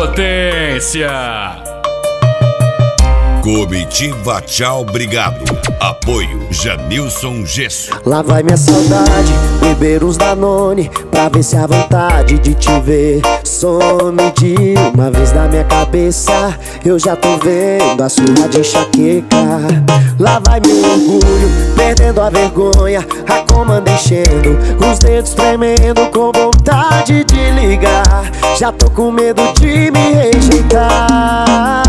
potência. Comitiva Tchau Obrigado. Apoio Janilson Gesso. Lá vai minha saudade, beber uns Danone pra ver se a vontade de te ver some de uma vez da minha cabeça. Eu já tô vendo a surra de enxaqueca. Lá vai meu orgulho, perdendo a vergonha, a comanda enchendo, os dedos tremendo com vontade de ligar. Já tô com medo de me rejeitar.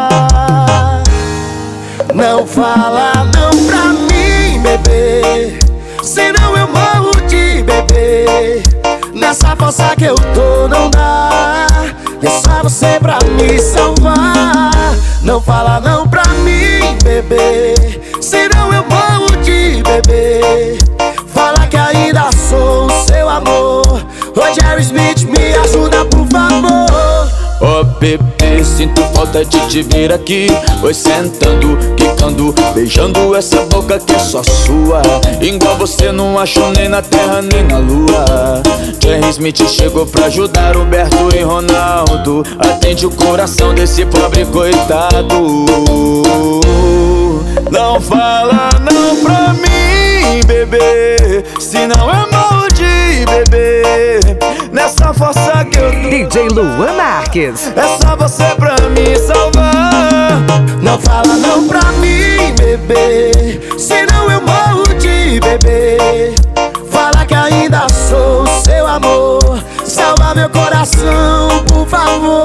Não fala não pra mim, bebê, senão eu morro de bebê. Nessa força que eu tô não dá, é só você pra me salvar. Não fala não pra mim, bebê, senão eu morro de bebê. Fala que ainda sou o seu amor. Ô Jerry Smith, me ajuda por favor. Ô bebê, sinto falta de te ver aqui. Oi, sentando, quicando, beijando essa boca que é só sua. Igual você não acho nem na terra nem na lua. Jerry Smith chegou pra ajudar Roberto e Ronaldo. Atende o coração desse pobre coitado. Não fala não pra mim, bebê, senão eu morro de bebê. Nessa força que eu tô, DJ Luan Marques, é só você pra me salvar. Não fala não pra mim, bebê, senão eu morro de bebê. Fala que ainda sou o seu amor. Salva meu coração, por favor.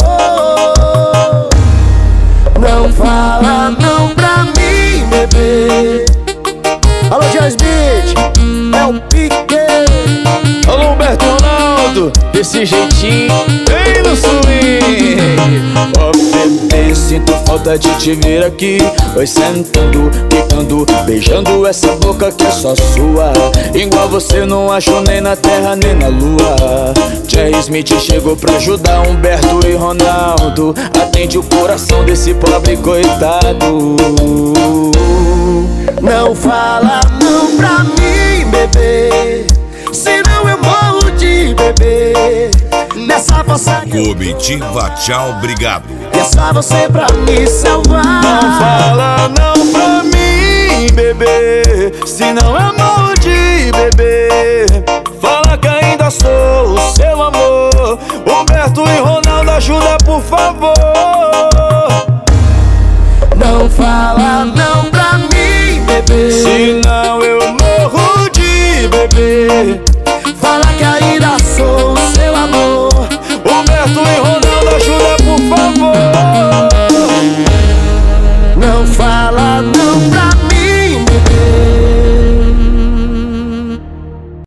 Não fala não pra mim, bebê. Alô, Jerry Smith, é o Pique. Alô, Humberto Ronaldo, desse jeitinho, bem no swing. Ó bebê, sinto falta de te ver aqui. Oi, sentando, quicando, beijando essa boca que é só sua. Igual você não acho nem na terra nem na lua. Jerry Smith chegou pra ajudar Humberto e Ronaldo. Atende o coração desse pobre coitado. Não fala não pra mim, bebê, senão eu morro de bebê. Nessa força Comitiva Tchau Obrigado. é só você pra me salvar. Não fala não pra mim, bebê, senão eu morro de bebê.